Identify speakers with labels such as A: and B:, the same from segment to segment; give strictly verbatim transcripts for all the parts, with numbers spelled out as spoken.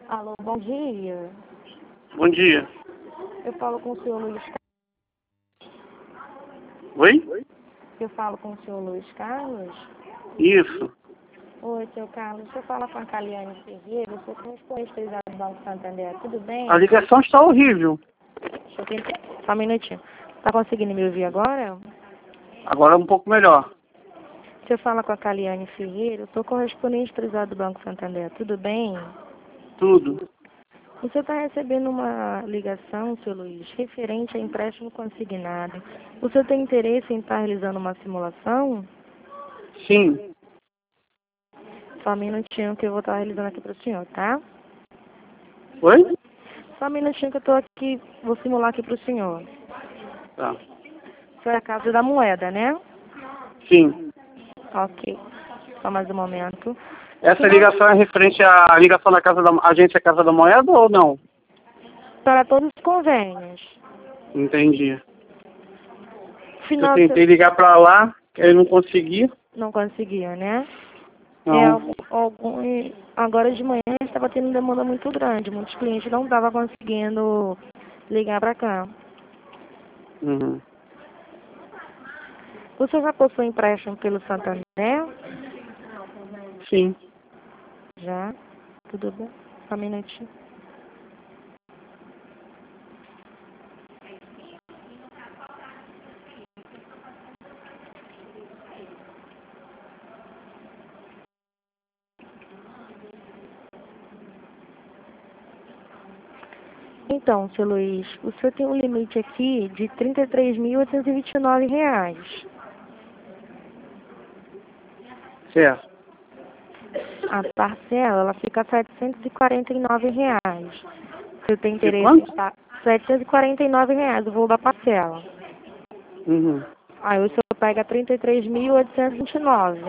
A: Alô, bom dia.
B: Bom dia.
A: Eu falo com o senhor Luiz
B: Oi?
A: Carlos. Eu falo com o senhor Luiz Carlos.
B: Isso.
A: Oi, seu Carlos. Você fala com a Caliane Ferreira. Eu sou correspondente do Banco Santander. Tudo bem?
B: A ligação está horrível.
A: Deixa eu tentar. Só um minutinho. Tá conseguindo me ouvir agora?
B: Agora é um pouco melhor.
A: Você fala com a Caliane Ferreira. Eu sou correspondente do Banco Santander. Tudo bem?
B: Tudo.
A: Você está recebendo uma ligação, seu Luiz, referente a empréstimo consignado. Você tem interesse em estar realizando uma simulação?
B: Sim.
A: Só um minutinho que eu vou estar realizando aqui para o senhor, tá?
B: Oi?
A: Só um minutinho que eu estou aqui, vou simular aqui para o senhor.
B: Tá.
A: Isso é a Casa da Moeda, né?
B: Sim.
A: Ok. Só mais um momento.
B: Essa ligação é referente à ligação da Casa da Agência Casa da Moeda ou não?
A: Para todos os convênios.
B: Entendi.
A: Final
B: Eu
A: de
B: tentei ligar para lá, eu não consegui.
A: Não conseguiu, né?
B: Não.
A: É, algum, algum, agora de manhã estava tendo demanda muito grande. Muitos clientes não estavam conseguindo ligar para cá.
B: Uhum.
A: Você já possui empréstimo pelo Santander?
B: Sim.
A: Já? Tudo bem? Só um minutinho. Então, seu Luiz, o senhor tem um limite aqui de trinta e três mil oitocentos e vinte e nove reais.
B: Certo.
A: A parcela, ela fica setecentos e quarenta e nove reais. Você tem
B: De
A: interesse em
B: quanto?
A: estar... setecentos e quarenta e nove reais o valor da parcela.
B: Uhum.
A: Aí o senhor pega trinta e três mil oitocentos e vinte e nove.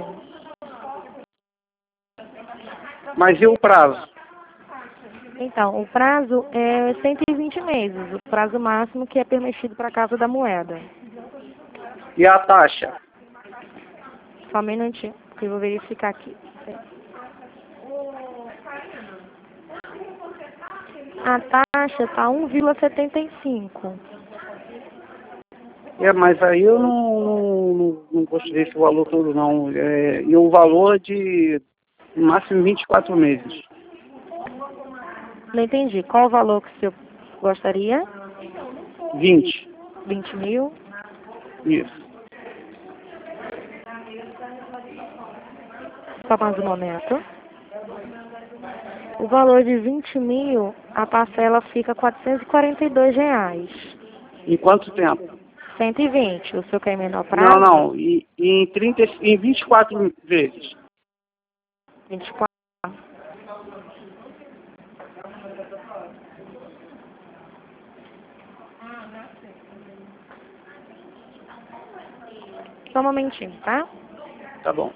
B: Mas e o prazo?
A: Então, o prazo é cento e vinte meses, o prazo máximo que é permitido para a Casa da Moeda.
B: E a taxa?
A: Só um minutinho, que eu vou verificar aqui. A taxa está um vírgula setenta e cinco.
B: É, mas aí eu não, não, não, não gostei desse valor todo, não. É, e o valor é de no máximo vinte e quatro meses.
A: Não entendi. Qual o valor que o senhor gostaria?
B: vinte.
A: vinte mil?
B: Isso.
A: Só mais um momento. O valor de vinte mil, a parcela fica quatrocentos e quarenta e dois reais.
B: Em quanto tempo?
A: cento e vinte. O senhor quer menor
B: Não,
A: prazo?
B: não. E, e em, trinta, em vinte e quatro vezes.
A: vinte e quatro. Só um momentinho, tá?
B: Tá bom.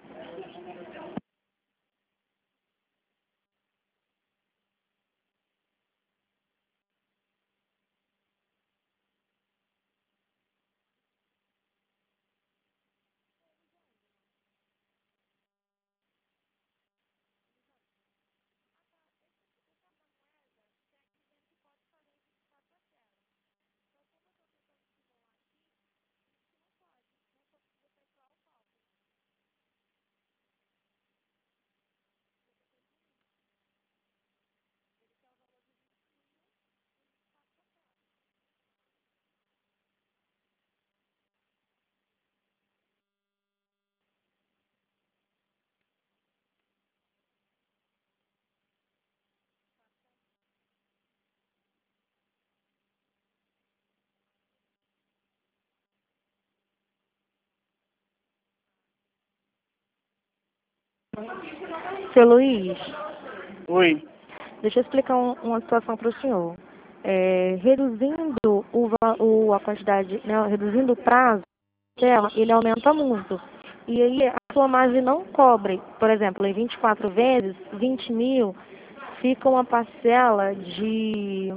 A: Seu Luiz,
B: Oi.
A: deixa eu explicar um- uma situação para o senhor. É, reduzindo o, va- o, a quantidade, né, reduzindo o prazo dela, ele aumenta muito. E aí a sua margem não cobre, por exemplo, em vinte e quatro vezes, vinte mil, fica uma parcela de...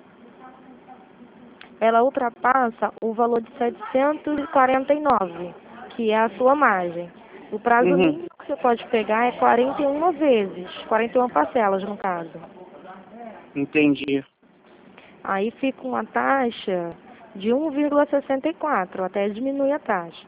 A: Ela ultrapassa o valor de setecentos e quarenta e nove, que é a sua margem. O prazo
B: Uhum.
A: mínimo que você pode pegar é quarenta e uma vezes, quarenta e uma parcelas no caso.
B: Entendi.
A: Aí fica uma taxa de um vírgula sessenta e quatro, até diminui a taxa.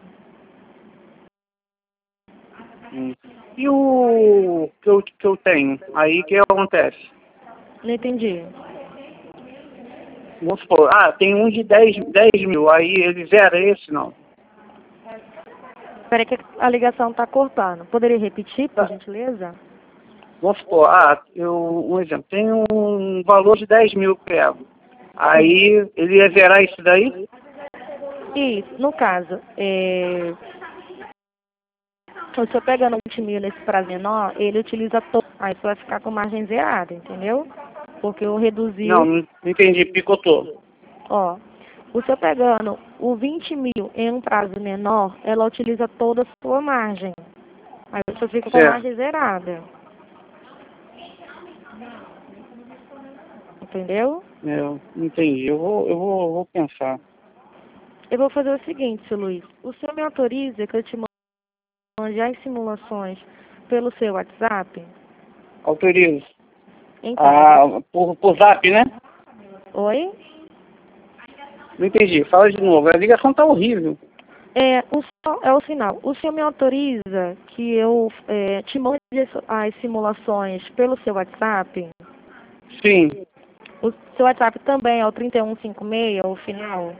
B: Hum. E o que eu, que eu tenho? Aí o que acontece?
A: Não entendi.
B: Vamos supor, ah, tem um de dez mil, aí ele zera esse, não?
A: Espera que a ligação está cortando. Poderia repetir, por
B: Tá.
A: gentileza?
B: Vamos supor, ah, eu, um exemplo, tem um valor de dez mil que eu pego. Aí ele ia zerar isso daí?
A: Isso, no caso, é... se eu pegando vinte mil nesse prazo menor, ele utiliza todo. Aí você vai ficar com margem zerada, entendeu? Porque eu reduzi.
B: Não, não entendi, picotou.
A: Ó, o seu pegando o vinte mil em um prazo menor, ela utiliza toda a sua margem. Aí você fica com a
B: Certo.
A: margem zerada. Entendeu?
B: Eu entendi, eu vou, eu vou, eu vou pensar.
A: Eu vou fazer o seguinte, seu Luiz. O senhor me autoriza que eu te mande as simulações pelo seu WhatsApp?
B: Autorizo.
A: Então,
B: Ah, por, por zap, né?
A: oi?
B: Não entendi, fala de novo. A ligação tá horrível.
A: É o, só- é o sinal. O senhor me autoriza que eu é, te mande as as simulações pelo seu WhatsApp?
B: Sim.
A: O seu WhatsApp também é o trinta e um cinquenta e seis, o final?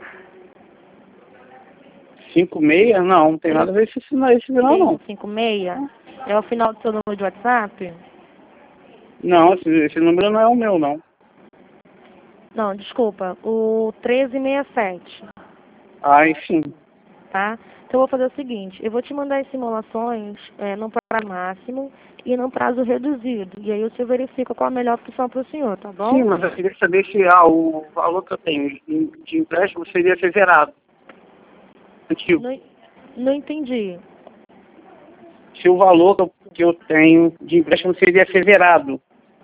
B: Cinco meia? Não, não tem nada a ver com esse sinal, esse sinal não.
A: trinta e um cinquenta e seis? É o final do seu número de WhatsApp?
B: Não, esse, esse número não é o meu, não.
A: Não, desculpa. O treze sessenta e sete.
B: Ah, enfim.
A: Tá? Então eu vou fazer o seguinte, eu vou te mandar as simulações é, num prazo máximo e num prazo reduzido. E aí o senhor verifica qual a melhor opção para o senhor, tá bom?
B: Sim, mas eu queria saber se ah, o valor que eu tenho de de empréstimo seria ser zerado. Antigo.
A: Não, não entendi.
B: Se o valor que eu, que eu tenho de empréstimo seria ser zerado.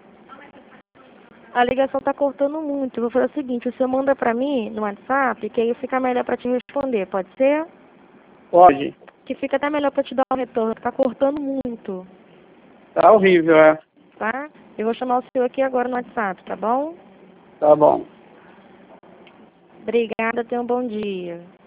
A: A ligação tá cortando muito. Eu vou fazer o seguinte, o senhor manda para mim no WhatsApp, que aí fica melhor para te responder, pode ser?
B: Pode.
A: Que fica até melhor para te dar o retorno, que tá cortando muito,
B: Tá horrível, é.
A: tá? Eu vou chamar o senhor aqui agora no WhatsApp, tá bom?
B: Tá bom.
A: Obrigada, tenha um bom dia.